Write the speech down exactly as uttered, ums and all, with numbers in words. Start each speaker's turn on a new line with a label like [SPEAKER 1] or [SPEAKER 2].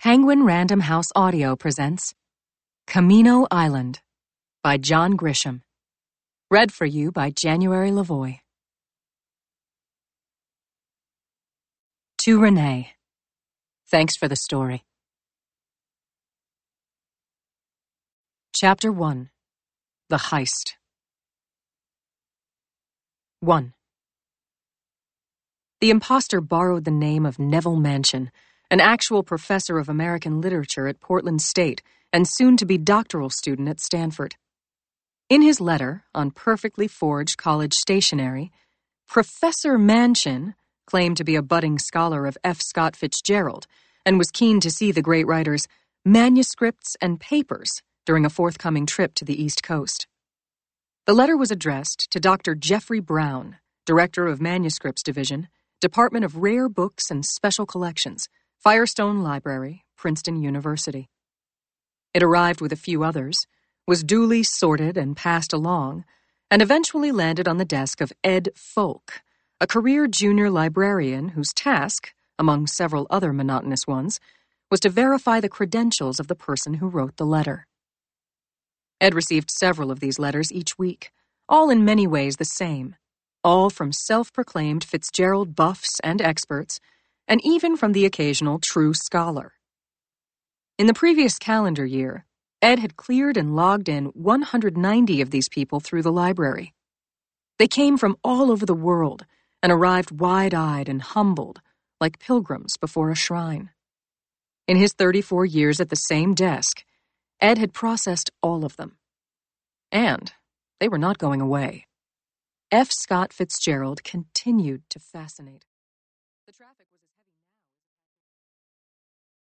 [SPEAKER 1] Penguin Random House Audio presents Camino Island by John Grisham. Read for you by January Lavoie. To Renee. Thanks for the story. Chapter one. The Heist. one. The imposter borrowed the name of Neville Mansion, an actual professor of American literature at Portland State and soon-to-be doctoral student at Stanford. In his letter, on perfectly forged college stationery, Professor Mansion claimed to be a budding scholar of F. Scott Fitzgerald and was keen to see the great writer's manuscripts and papers during a forthcoming trip to the East Coast. The letter was addressed to Doctor Jeffrey Brown, Director of Manuscripts Division, Department of Rare Books and Special Collections, Firestone Library, Princeton University. It arrived with a few others, was duly sorted and passed along, and eventually landed on the desk of Ed Folk, a career junior librarian whose task, among several other monotonous ones, was to verify the credentials of the person who wrote the letter. Ed received several of these letters each week, all in many ways the same, all from self-proclaimed Fitzgerald buffs and experts, and even from the occasional true scholar. In the previous calendar year, Ed had cleared and logged in one hundred ninety of these people through the library. They came from all over the world and arrived wide-eyed and humbled, like pilgrims before a shrine. In his thirty-four years at the same desk, Ed had processed all of them. And they were not going away. F. Scott Fitzgerald continued to fascinate.